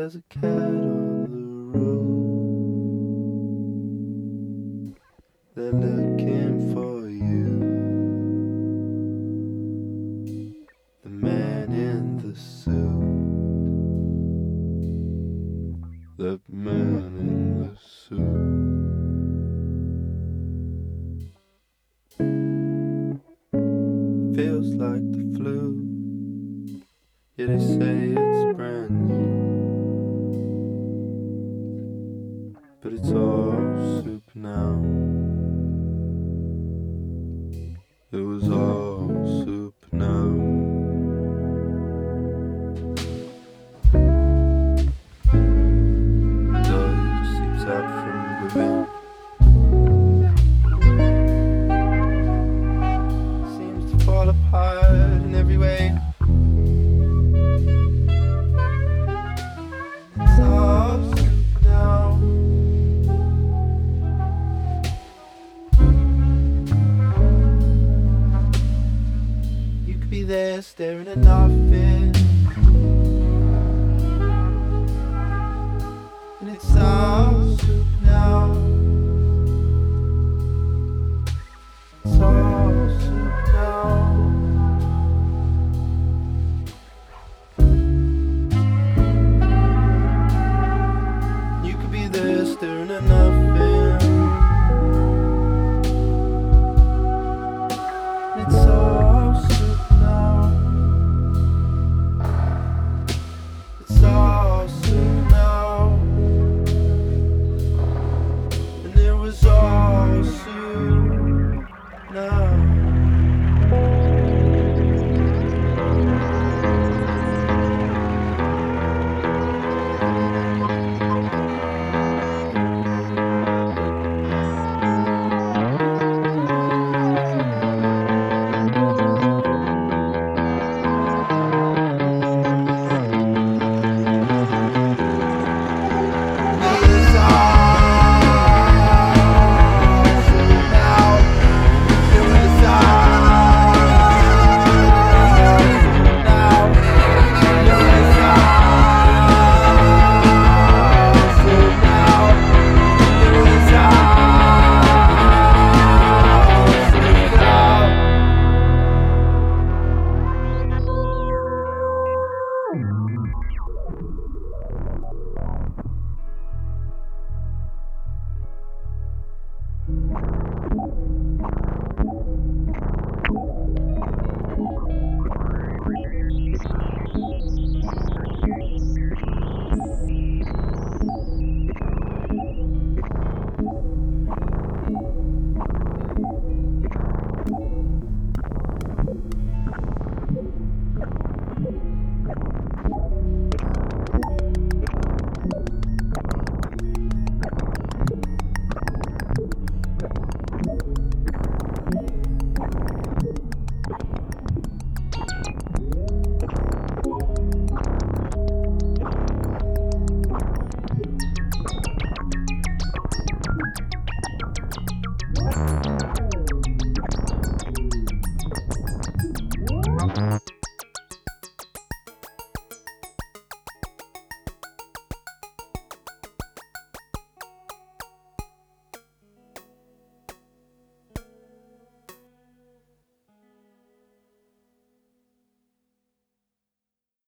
There's a cat on the roof. They're looking for you. The man in the suit. The man in the suit. Feels like the flu. Yeah, they say it's brand new, but it's all soup now. It was all soup now. Dust seeps out from within. Seems to fall apart in every way. It's all soup now. You could be there staring at nothing, and it's all soup now.